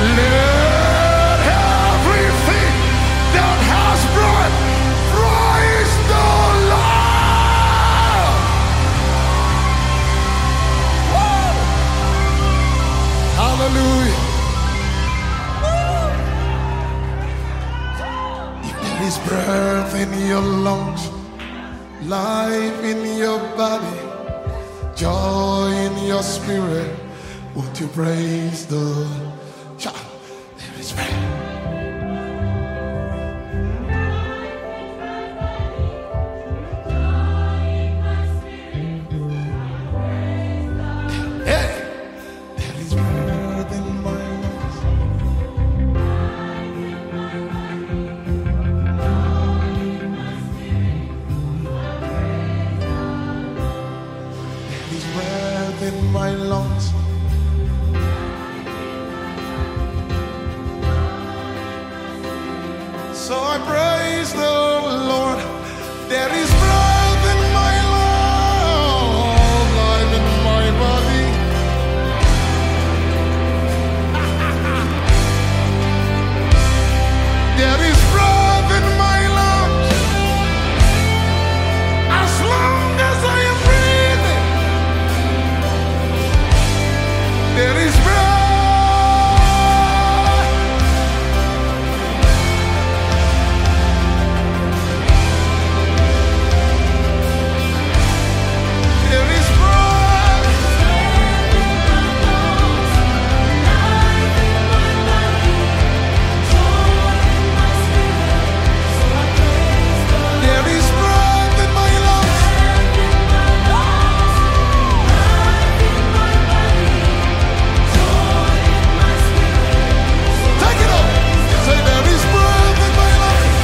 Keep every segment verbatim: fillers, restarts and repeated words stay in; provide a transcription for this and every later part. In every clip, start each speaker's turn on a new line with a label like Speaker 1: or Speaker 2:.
Speaker 1: Let everything that has breath praise the Lord. Woo! Hallelujah. If there is breath in your lungs, life in your body, joy in your spirit, won't you praise the child? There is breath. Hey, there is breath in my lungs. There is breath in my lungs. So I praise the Lord. There is breath in my lungs, life in my body. There is breath in my lungs. As long as I am breathing, there is breath. There is breath. There is breath in my lungs. Take it up. Say there is breath in my lungs.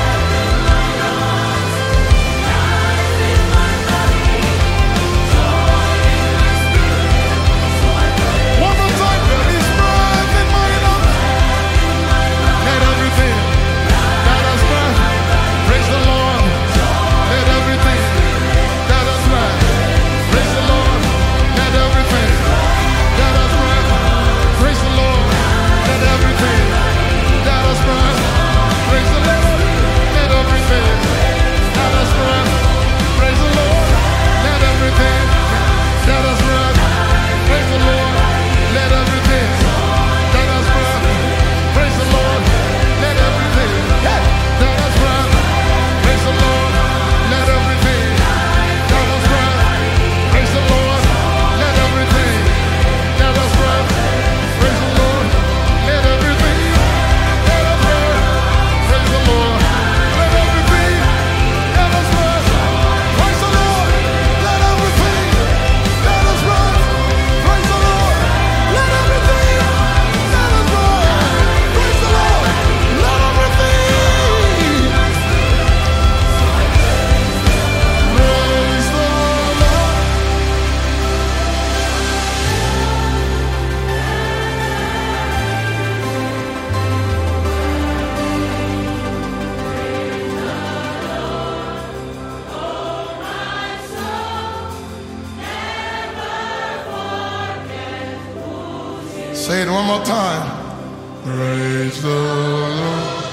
Speaker 1: One more time. There is breath in my lungs. Let everything that has breath praise the Lord. Let everything that has breath praise the Lord. Let everything that has breath praise the Lord. Let everything that has breath praise the Lord. Let everything that has breath praise the Lord. Let everything that has breath praise the Lord. Let everything that has breath praise the Lord. Let everything that has breath praise the Lord. Let everything that has breath praise the Lord. Let everything that has breath praise the Lord. Let everything that has breath praise the Lord. Let everything that has breath praise the Lord. Let everything that has breath praise the Lord. Let everything that has breath praise the Lord. Let everything praise the Lord. Say it one more time. Praise the Lord.